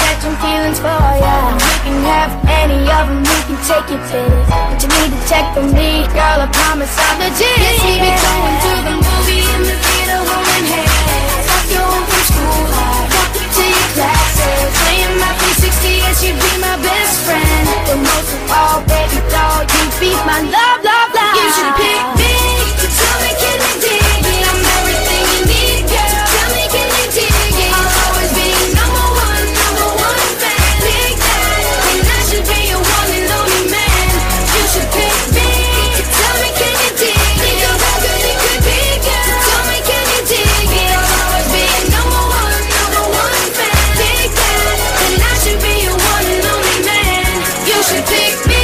catching feelings for ya. You can have any of them, you can take your pick, but you need to check for me, girl, I promise I'm legit. Yes, we be going to the movie in the theater, holding hands. Walk you home from school, walk you to your classes, playing my 360 and she'd be my best friend. But most of all, baby doll, you be my love, love, love. You should pick me, so tell me can you dig it? I'm everything you need, girl, so tell me can you dig it? I'll always be number one fan. Pick that, and I should be your one and only man. You should pick me, so tell me can you dig it? Think of how good it could be, girl, so tell me can you dig it? I'll always be number one fan. Pick that, and I should be your one and only man. You should pick me,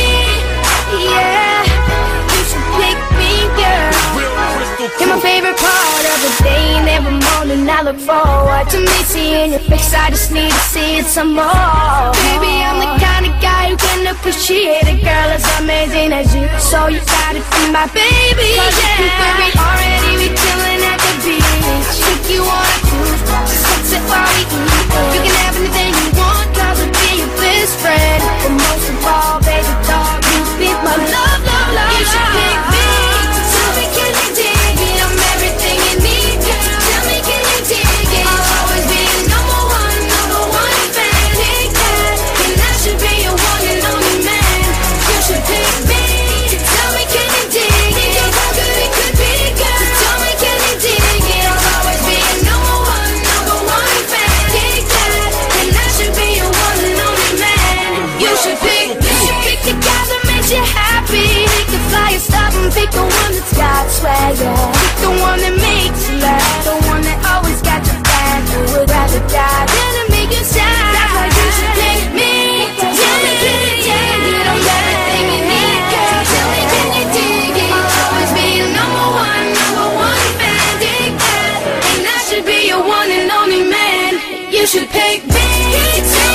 yeah. You should pick me, girl. You're my favorite part of the day, and every morning I look forward to me seeing your face. I just need to see it some more. Baby, I'm the kind of guy who can appreciate a girl as amazing as you. So you gotta be my baby, cause yeah. You could be already be chilling at the beach. Take you on a cruise, sunset while we eat. You can have anything you want, cause I'll be your best friend. But most of all, baby doll, you be my love, love, love. You should pick me, so tell me can you dig it? I'm everything you need, girl, so tell me can you dig it? I'll always be number one fan. Pick that, and I should be your one and only man. You should pick me, so tell me can you dig it? Think of how good it could be, girl, so tell me can you dig it? I'll always be number one fan. Pick that, and I should be your one and only man. You should pick the guy that makes you happy. Pick the flyest stuff and pick the one that's got swagger. Pick the one that makes you laugh, the one that always got your back. Who would rather die than to make you sad? That's why you should pick me. Tell me can you dig it? I'm everything you need, girl. Tell me can you dig it? I'll always be your number one fan. Dig that, and I should be your one and only man. You should pick me.